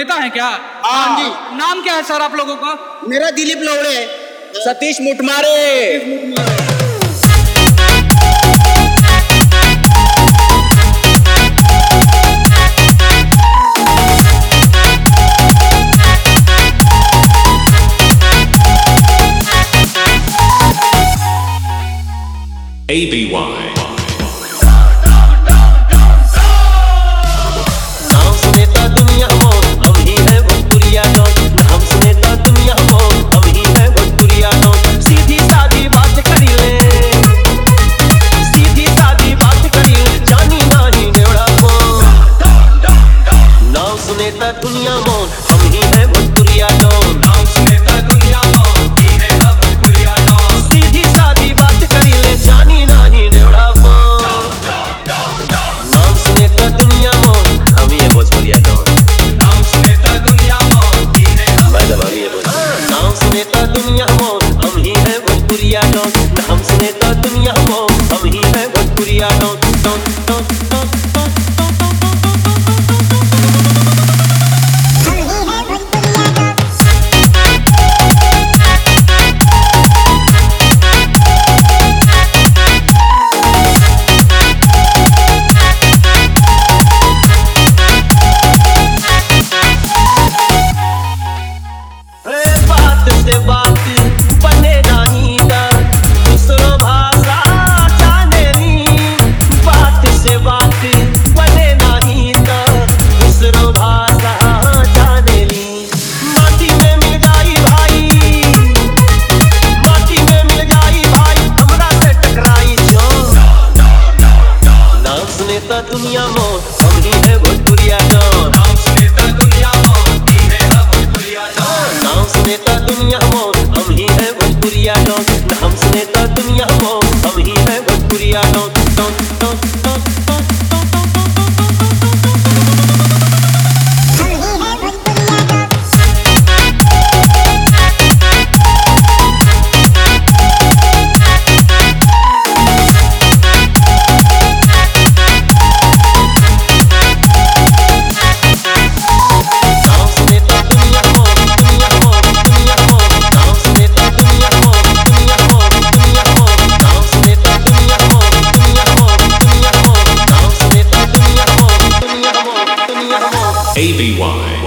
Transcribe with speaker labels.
Speaker 1: नेता है क्या?
Speaker 2: हाँ जी।
Speaker 1: नाम क्या है सर आप लोगों का?
Speaker 2: मेरा दिलीप लोवड़े है।
Speaker 3: सतीश मुटमारे।
Speaker 4: ABY
Speaker 5: नाम सुनेता दुनिया मौत हम ही है भोजपुरिया डॉन। नाम सुनेता दुनिया मौत हम ही है भोजपुरिया डॉन। सीधी सादी बात करी ले, सीधी सादी बात करी ले, जानी नाही नेवड़ा कौन। नाम सुनेता दुनिया मौत हम ही है भोजपुरिया डॉन। नाम सुनेता दुनिया मौत ही है भोजपुरिया डॉन। सीधी सादी बात करी ले, जानी नाही नेवड़ा कौन। नाम सुनेता दुनिया मौत हम ही है भोजपुरिया डॉन। नाम सुनेता दुनिया मौत ही है नाम सुनेता दुनिया मौत हम ही है भोजपुरिया डॉन। नाम सुनेता दुनिया मौत हम ही है भोजपुरिया डॉन। बात से बात बने नहीं ना, दूसरो भाषा जाने ली। बात से बात बने नहीं ना, दूसरो भाषा जाने ली। माटी में मिल जाई भाई, माटी में मिल जाई भाई, हमरा से टकराई जो। नाम सुनेता दुनिया मौत हम ही है भोजपुरिया डॉन। नाम सुनेता दुनिया मौत ही है भोजपुरिया डॉन। नाम सुनेता दुनिया मौत हम ही है भोजपुरिया डॉन। नाम सुनेता दुनिया मौत हम ही है भोजपुरिया डॉन। नाम सुनेता दुनिया मौत, दुनिया मौत, दुनिया मौत। नाम सुनेता दुनिया मौत, दुनिया मौत, दुनिया मौत। नाम सुनेता दुनिया मौत, दुनिया मौत, दुनिया मौत। नाम सुनेता दुनिया मौत, दुनिया मौत, दुनिया मौत।
Speaker 4: ABY